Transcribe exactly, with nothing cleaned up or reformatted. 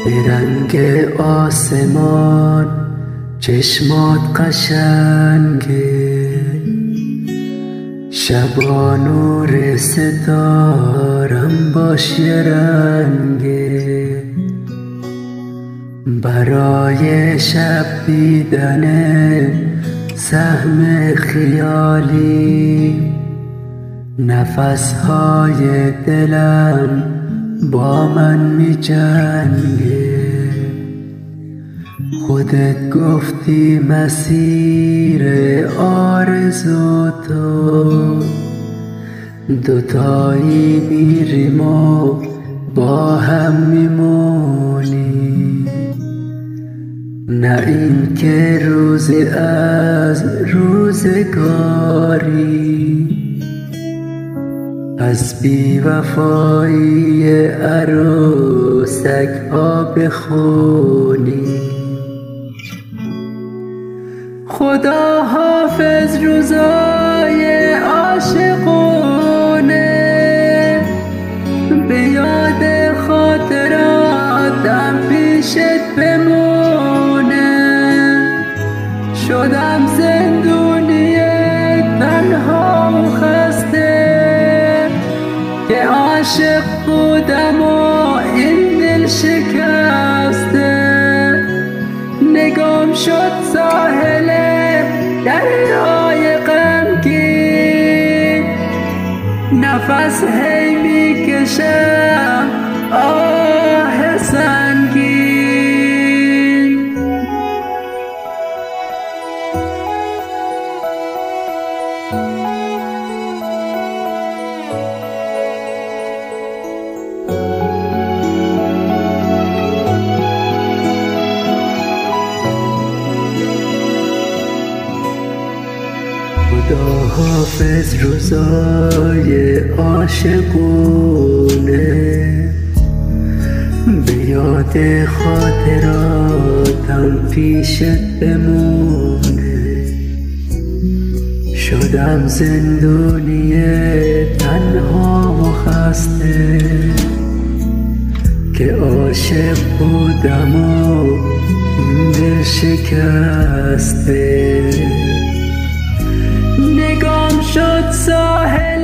به رنگ آسمان چشمات قشنگه، شبا نور ستارم باش یه رنگه، برای شب دیدن سهم خیالی نفسهای دلم با من می جنگه. خودت گفتی مسیر آرزو تو دوتایی میریم و با هم میمونی، نه این که روزی از روزگاری از بی‌وفایی عروسک ها بخونی. خدا حافظ روزای عاشقونه، به یاد خاطراتم پیشت بمونه. شدم زندونی تنها و خسته که عاشق بودم و این دل شکسته. نگام شد ساحل دریای غمگین، نفس هی میکشم آه سنگین. خدا حافظ روزای عاشقونه، به یاد خاطراتم پیشت بمونه. شدم زندونی تنها و خسته که عاشق بودم و این دل شکسته. نگام شد ساحل